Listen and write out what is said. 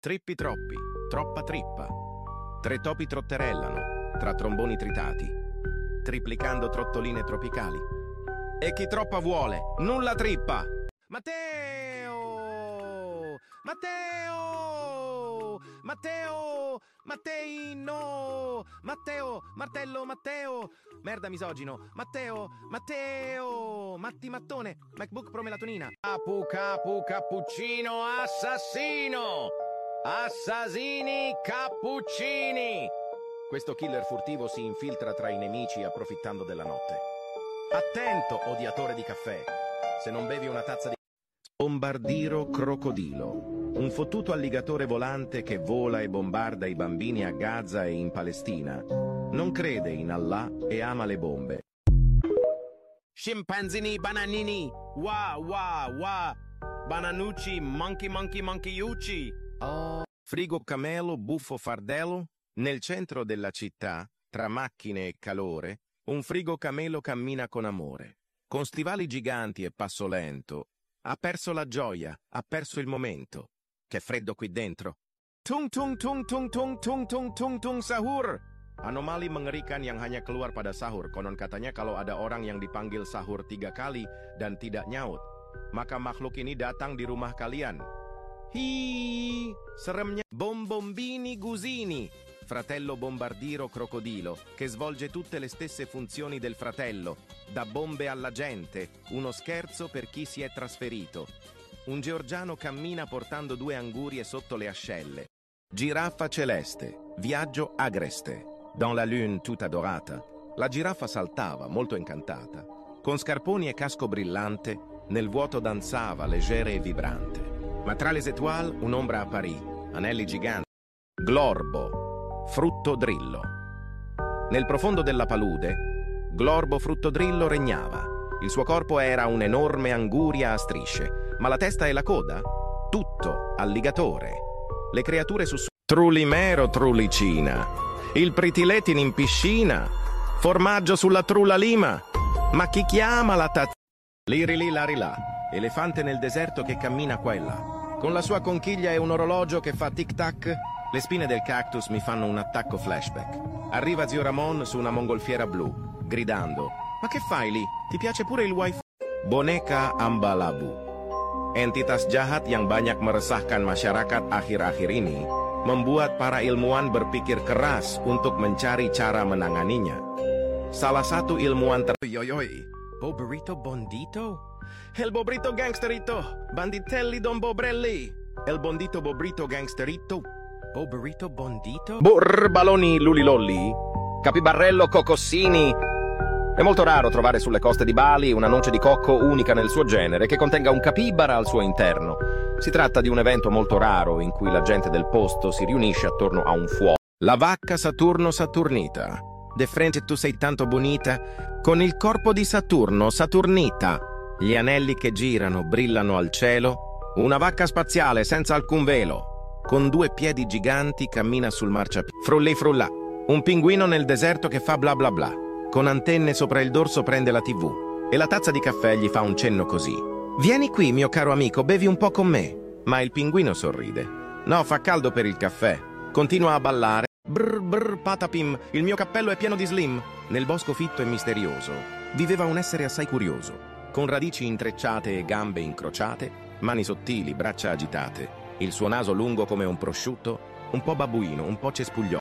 Trippi troppi, troppa trippa. Tre topi trotterellano, tra tromboni tritati, triplicando trottoline tropicali. E chi troppa vuole, nulla trippa. Matteo! Matteo! Matteo! Matteino! Matteo! Martello! Matteo! Merda misogino! Matteo! Matteo! Matti Mattone! MacBook Pro melatonina! Capu capu cappuccino assassino! Assassini cappuccini! Questo killer furtivo si infiltra tra i nemici approfittando della notte. Attento, odiatore di caffè! Se non bevi una tazza di... Bombardiro crocodilo. Un fottuto alligatore volante che vola e bombarda i bambini a Gaza e in Palestina. Non crede in Allah e ama le bombe. Scimpanzini bananini. Wa wa wa. Bananucci monkey monkey monkeyucci. Oh. Frigo camelo buffo fardello. Nel centro della città, tra macchine e calore, un frigo camelo cammina con amore. Con stivali giganti e passo lento. Ha perso la gioia, ha perso il momento. Che freddo qui dentro. Tung tung tung tung tung tung tung tung tung sahur. Anomali mengerikan yang hanya keluar pada sahur. Konon katanya kalau ada orang yang dipanggil sahur 3 kali dan tidak nyaut, maka makhluk ini datang di rumah kalian. Hi, seremnya. Bombombini gusini. Fratello bombardiro crocodilo, che svolge tutte le stesse funzioni del fratello, da bombe alla gente, uno scherzo per chi si è trasferito. Un georgiano cammina portando 2 angurie sotto le ascelle. Giraffa celeste, viaggio agreste. Dans la lune tutta dorata. La giraffa saltava, molto incantata. Con scarponi e casco brillante, nel vuoto danzava, leggera e vibrante. Ma tra les étoiles un'ombra apparì, anelli giganti. Glorbo, frutto drillo. Nel profondo della palude, Glorbo fruttodrillo regnava. Il suo corpo era un'enorme anguria a strisce, ma la testa e la coda? Tutto alligatore. Le creature Trulimero trulicina. Il pritiletin in piscina. Formaggio sulla trulla lima. Ma chi chiama la tazza? Lirili larilà. Elefante nel deserto che cammina qua e là. Con la sua conchiglia e un orologio che fa tic-tac. Le spine del cactus mi fanno un attacco flashback. Arriva zio Ramon su una mongolfiera blu, gridando: ma che fai lì? Ti piace pure il wifi? Boneka Ambalabu. Entitas jahat yang banyak meresahkan masyarakat akhir-akhir ini membuat para ilmuwan berpikir keras untuk mencari cara menanganinya. Salah satu ilmuwan Yoyoy, Bobrito Bondito? El Bobrito Gangsterito, Banditelli Don Bobrelli. El Bondito Bobrito Gangsterito. Bobrito Bondito? Baloni Lulilolli, Capibarrello Cocossini. È molto raro trovare sulle coste di Bali una noce di cocco unica nel suo genere che contenga un capibara al suo interno. Si tratta di un evento molto raro in cui la gente del posto si riunisce attorno a un fuoco. La vacca Saturno Saturnita. De frente tu sei tanto bonita, con il corpo di Saturno Saturnita. Gli anelli che girano brillano al cielo. Una vacca spaziale senza alcun velo. Con 2 piedi giganti cammina sul marciapiede. Frulli frulla. Un pinguino nel deserto che fa bla bla bla. Con antenne sopra il dorso prende la TV. E la tazza di caffè gli fa un cenno così. Vieni qui, mio caro amico, bevi un po' con me. Ma il pinguino sorride. No, fa caldo per il caffè. Continua a ballare. Brr brr patapim, il mio cappello è pieno di slim. Nel bosco fitto e misterioso viveva un essere assai curioso. Con radici intrecciate e gambe incrociate, mani sottili, braccia agitate. Il suo naso lungo come un prosciutto, un po' babbuino, un po' cespuglioso.